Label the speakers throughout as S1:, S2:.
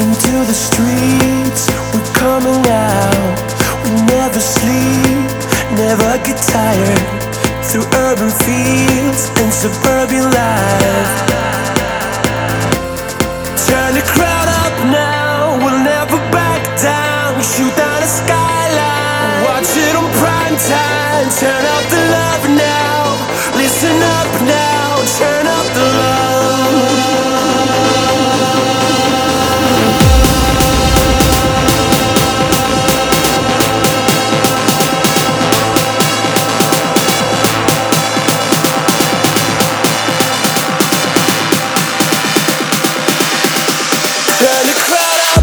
S1: into the streets, we're coming out. We never sleep, never get tired. Through urban fields and suburban life. Turn the crowd up now, we'll never back down. Shoot down the skyline, watch it on prime time. Turn up the love now, listen up now. Turn up the love. Turn the crowd up.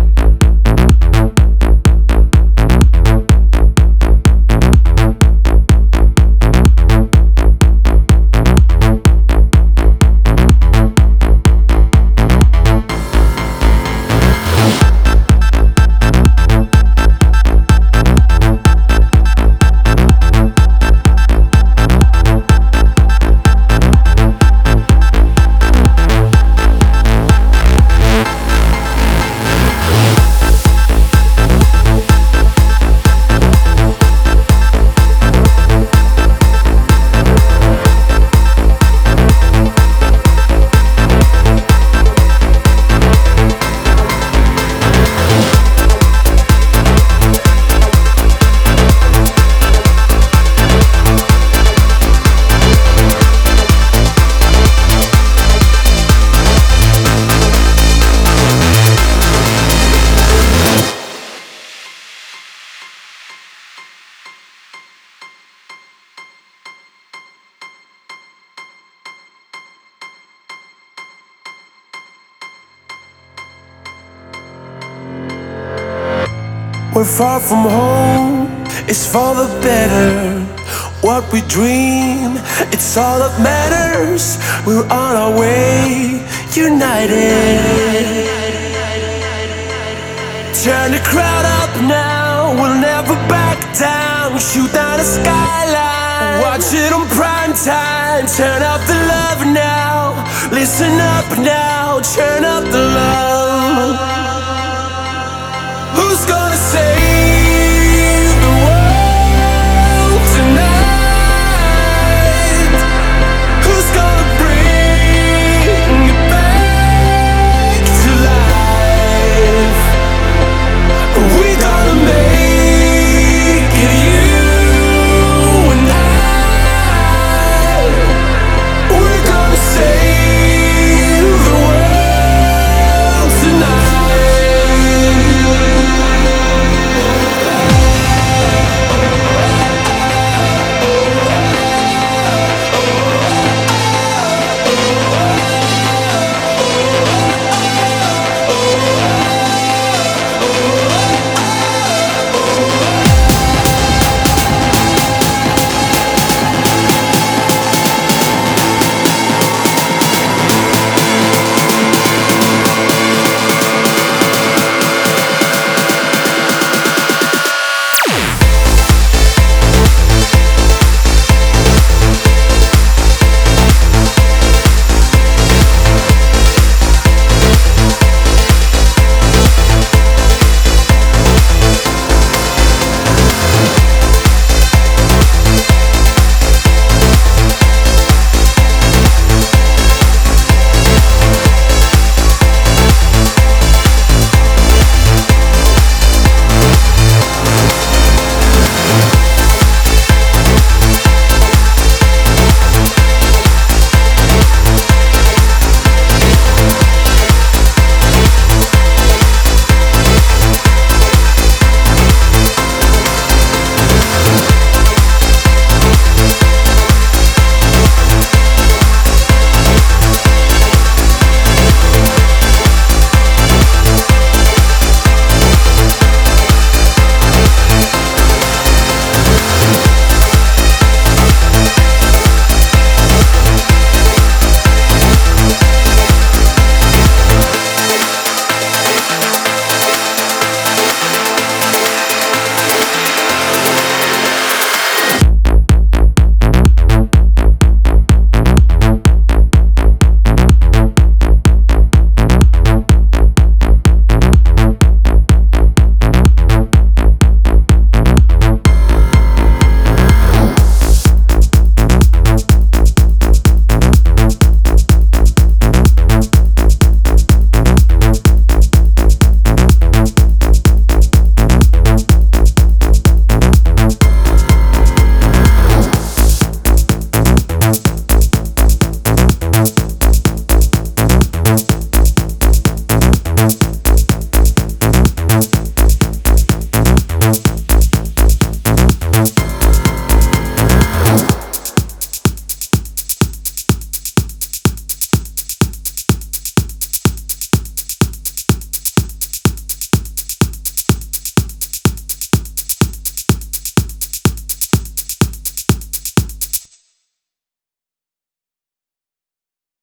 S1: We're far from home, it's for the better. What we dream, it's all that matters. We're on our way, united. Turn the crowd up now, we'll never back down. Shoot down the skyline, watch it on prime time. Turn up the love now, listen up now. Turn